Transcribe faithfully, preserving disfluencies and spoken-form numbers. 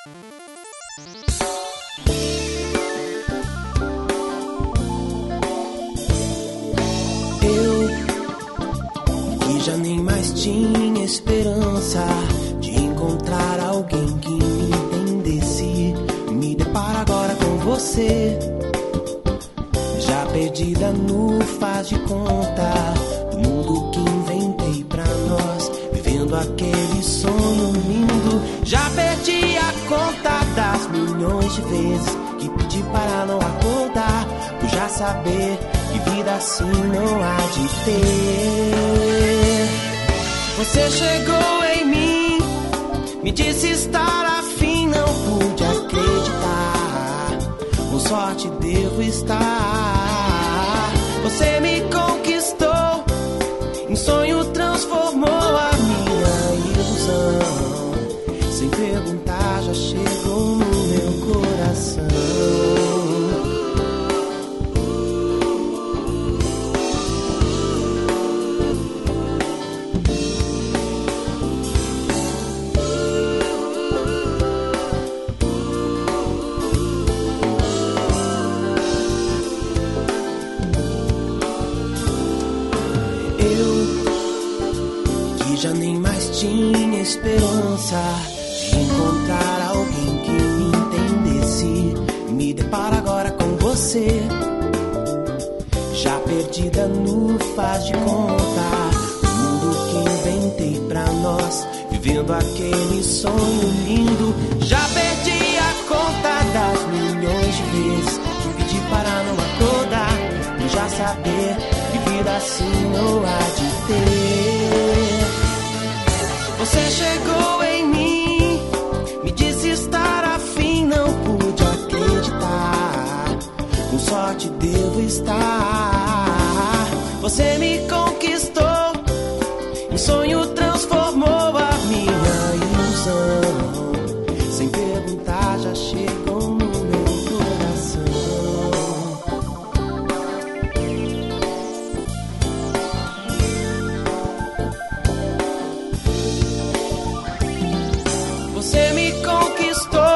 Já nem mais tinha esperança de encontrar alguém que me entendesse. Me deparo agora com você, já perdida no faz de conta do mundo que inventei pra nós, vivendo aquele sonho lindo. Já perdi a conta das milhões de vezes que pedi para não acordar, por já saber que vida assim não há de ter. Você chegou em mim, me disse estar afim, não pude acreditar. Com sorte devo estar. Você me conquistou, em sonho transformou a minha ilusão. Sem perguntar já chegou no meu coração. Já nem mais tinha esperança de encontrar alguém que me entendesse. Me deparo agora com você, já perdida no faz de conta do mundo que inventei pra nós, vivendo aquele sonho lindo. Já perdi a conta das milhões de vezes que pedi para não acordar, por já saber que vida assim não há de ter. Você chegou em mim, me disse estar afim, não pude acreditar. Com sorte devo estar. Você me conquistou, em sonho transformou a minha ilusão. Sem perguntar já chegou no meu coração. Você me conquistou,